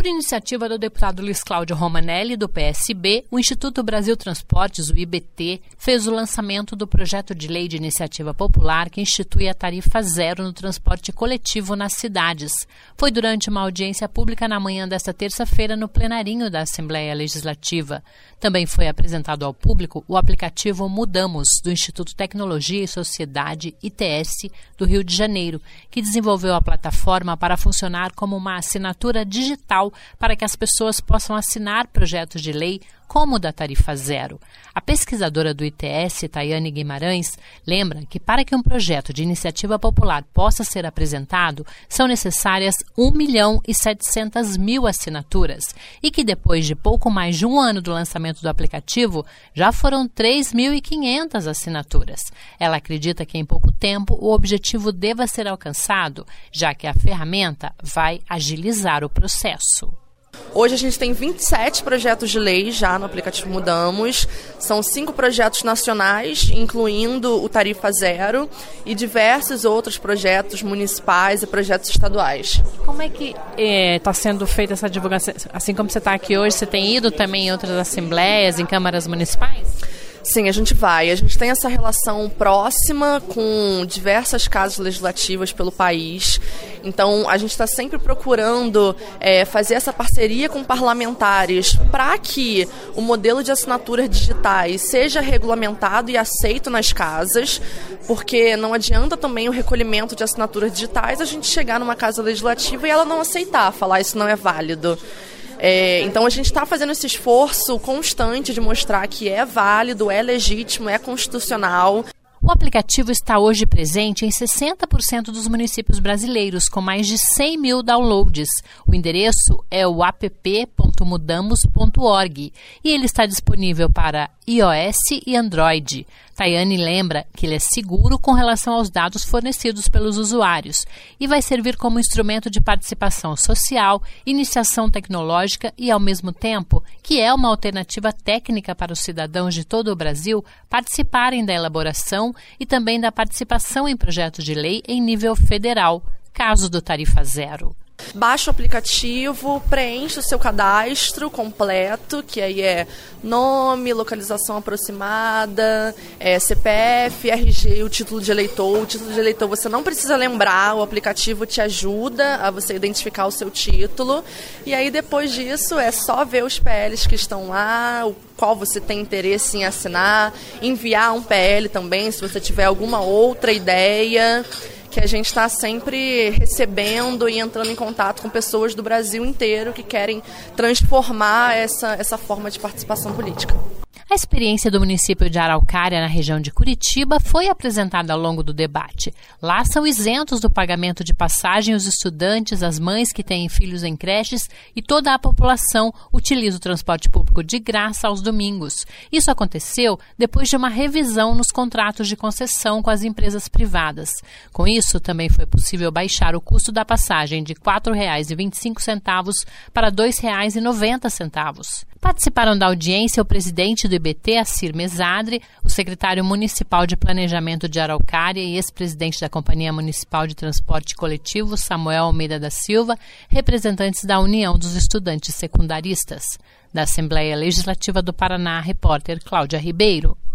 iniciativa do deputado Luiz Cláudio Romanelli, do PSB, o Instituto Brasil Transportes, o IBT, fez o lançamento do projeto de lei de iniciativa popular que institui a tarifa zero no transporte coletivo nas cidades. Foi durante uma audiência pública na manhã desta terça-feira no plenarinho da Assembleia Legislativa. Também foi apresentado ao público o aplicativo Mudamos, do Instituto Tecnologia e Sociedade, ITS, do Rio de Janeiro, que desenvolveu a plataforma para funcionar como uma assinatura digital para que as pessoas possam assinar projetos de lei como o da tarifa zero. A pesquisadora do ITS, Tayane Guimarães, lembra que para que um projeto de iniciativa popular possa ser apresentado, são necessárias 1.700.000 assinaturas e que depois de pouco mais de um ano do lançamento do aplicativo, já foram 3.500 assinaturas. Ela acredita que em pouco tempo o objetivo deva ser alcançado, já que a ferramenta vai agilizar o processo. Hoje a gente tem 27 projetos de lei já no aplicativo Mudamos. São 5 projetos nacionais, incluindo o Tarifa Zero, e diversos outros projetos municipais e projetos estaduais. Como é que está sendo feita essa divulgação? Assim como você está aqui hoje, você tem ido também em outras assembleias, em câmaras municipais? Sim, a gente vai. A gente tem essa relação próxima com diversas casas legislativas pelo país. Então, a gente está sempre procurando fazer essa parceria com parlamentares para que o modelo de assinaturas digitais seja regulamentado e aceito nas casas, porque não adianta também o recolhimento de assinaturas digitais a gente chegar numa casa legislativa e ela não aceitar, falar isso não é válido. Então a gente está fazendo esse esforço constante de mostrar que é válido, é legítimo, é constitucional. O aplicativo está hoje presente em 60% dos municípios brasileiros, com mais de 100 mil downloads. O endereço é o app.mudamos.org e ele está disponível para iOS e Android. Tayane lembra que ele é seguro com relação aos dados fornecidos pelos usuários e vai servir como instrumento de participação social, iniciação tecnológica e, ao mesmo tempo, que é uma alternativa técnica para os cidadãos de todo o Brasil participarem da elaboração e também da participação em projetos de lei em nível federal, caso do Tarifa Zero. Baixa o aplicativo, preenche o seu cadastro completo, que aí é nome, localização aproximada, CPF, RG, o título de eleitor. O título de eleitor você não precisa lembrar, o aplicativo te ajuda a você identificar o seu título. E aí depois disso é só ver os PLs que estão lá, o qual você tem interesse em assinar, enviar um PL também, se você tiver alguma outra ideia, que a gente está sempre recebendo e entrando em contato com pessoas do Brasil inteiro que querem transformar essa forma de participação política. A experiência do município de Araucária, na região de Curitiba, foi apresentada ao longo do debate. Lá são isentos do pagamento de passagem os estudantes, as mães que têm filhos em creches e toda a população utiliza o transporte público de graça aos domingos. Isso aconteceu depois de uma revisão nos contratos de concessão com as empresas privadas. Com isso, também foi possível baixar o custo da passagem de R$ 4,25 para R$ 2,90. Participaram da audiência o presidente do IBT, Assir Mesadre, o secretário municipal de Planejamento de Araucária e ex-presidente da Companhia Municipal de Transporte Coletivo, Samuel Almeida da Silva, representantes da União dos Estudantes Secundaristas. Da Assembleia Legislativa do Paraná, repórter Cláudia Ribeiro.